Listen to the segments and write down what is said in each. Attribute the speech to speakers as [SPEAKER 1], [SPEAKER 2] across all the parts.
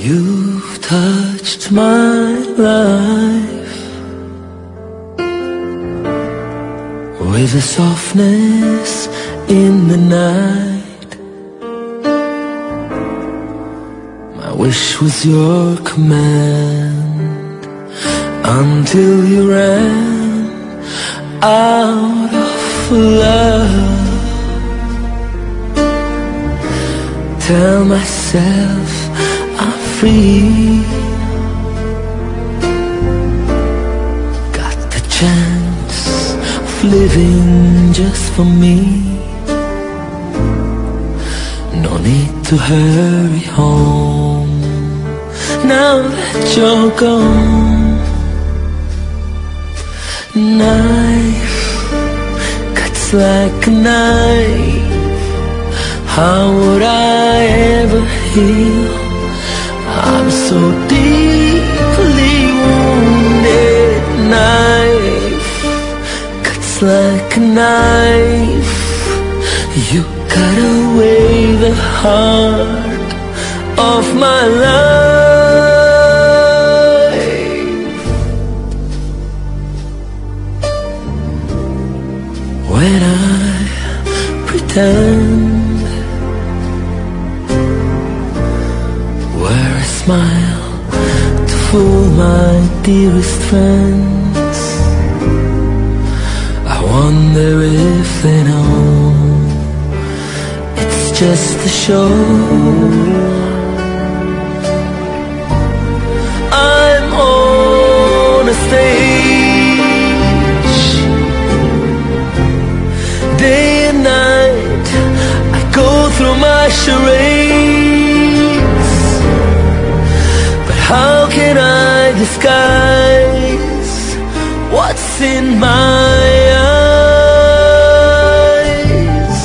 [SPEAKER 1] You've touched my life with a softness in the night. My wish was your command until you ran out of love. Tell myself I'm free, got the chance of living just for me. No need to hurry home now that you're gone. Knife cuts like a knife. How would I ever heal? I'm so deeply wounded. Knife cuts like a knife. You cut away the heart of my life. When I pretend, wear a smile to fool my dearest friends, I wonder if they know it's just a show. I'm on a stage, day and night I go through my charades. How can I disguise what's in my eyes?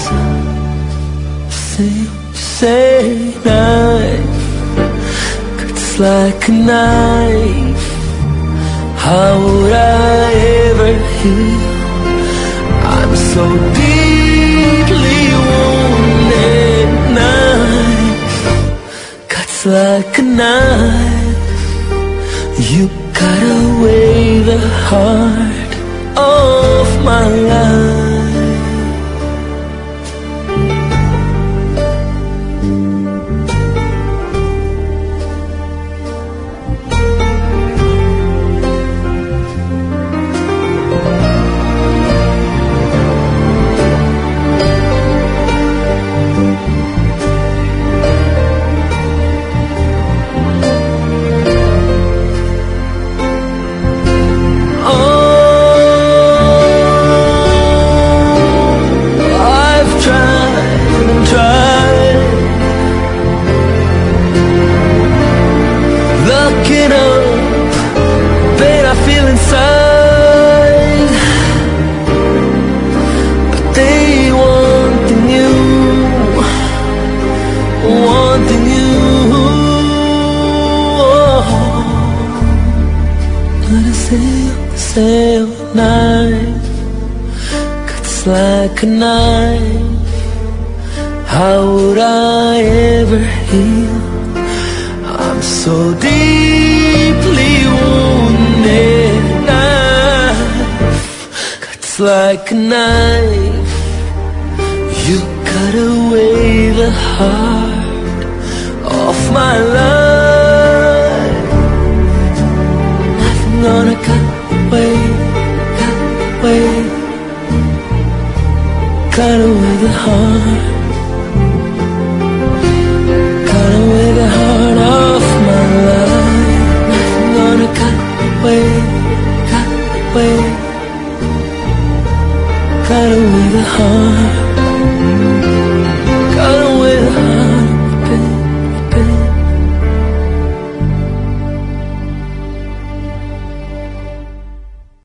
[SPEAKER 1] Say knife cuts like a knife. How would I ever heal? I'm so deeply wounded. Knife cuts like a knife. You cut away the heart of my life. Sail knife cuts like a knife. How would I ever heal? I'm so deeply wounded. Knife cuts like a knife. You cut away the heart of my life. I'm gonna cut away the heart